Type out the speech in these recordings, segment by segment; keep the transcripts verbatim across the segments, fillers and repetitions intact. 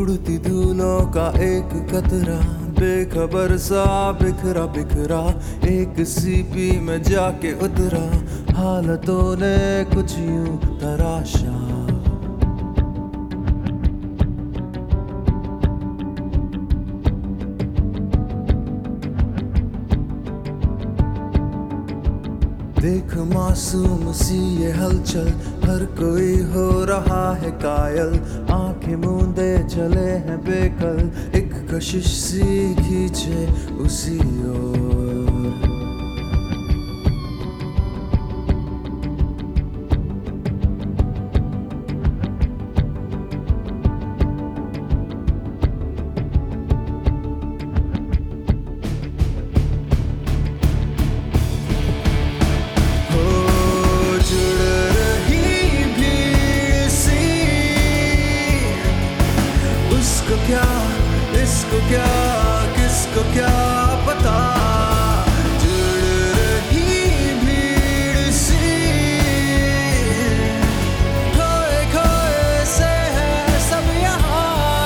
उड़ती धूलों का एक कतरा, बेखबर सा बिखरा बिखरा, एक सीपी में जाके उतरा, हालतों ने कुछ यूं तराशा। देख मासूम सी ये हलचल, हर कोई हो रहा है कायल, आंखें मूंदे चले हैं बेकल, एक कशिश सी खींचे उसी ओर। इसको क्या इसको क्या किसको क्या पता, जुड़ रही भीड़ सी, खोए खोए से है सब यहाँ।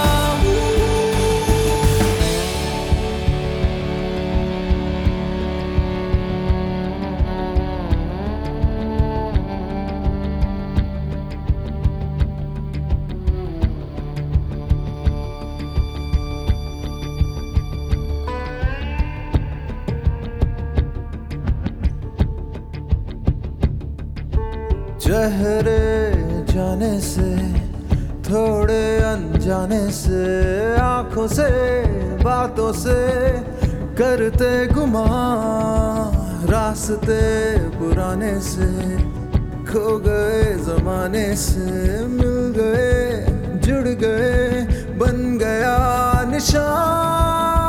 चेहरे जाने से, थोड़े अनजाने से, आंखों से बातों से करते गुमान, रास्ते पुराने से खो गए जमाने से, मिल गए जुड़ गए बन गया निशान।